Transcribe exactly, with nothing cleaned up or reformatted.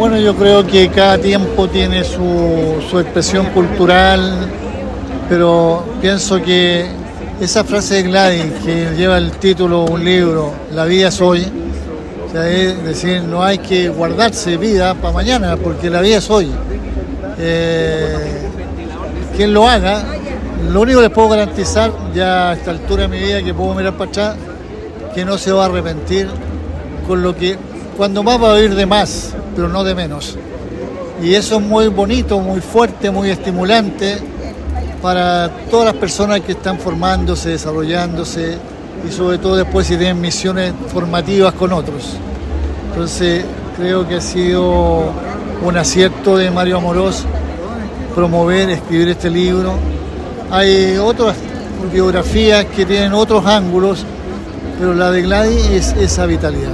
Bueno, yo creo que cada tiempo tiene su, su expresión cultural, pero pienso que esa frase de Gladys, que lleva el título de un libro, La vida es hoy, o sea, es decir, no hay que guardarse vida para mañana, porque la vida es hoy. Eh, quien lo haga, lo único que les puedo garantizar ya a esta altura de mi vida, que puedo mirar para atrás, que no se va a arrepentir con lo que, cuando más va a oír de más, pero no de menos. Y eso es muy bonito, muy fuerte, muy estimulante para todas las personas que están formándose, desarrollándose y sobre todo después si tienen misiones formativas con otros. Entonces creo que ha sido un acierto de Mario Amorós promover, escribir este libro. Hay otras biografías que tienen otros ángulos, pero la de Gladys es esa vitalidad.